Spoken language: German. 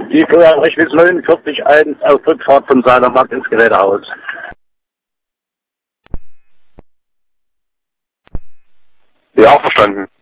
Die fuhr Richwitz 49 auf Rückfahrt von Salermarkt ins Gerätehaus. Ja, verstanden.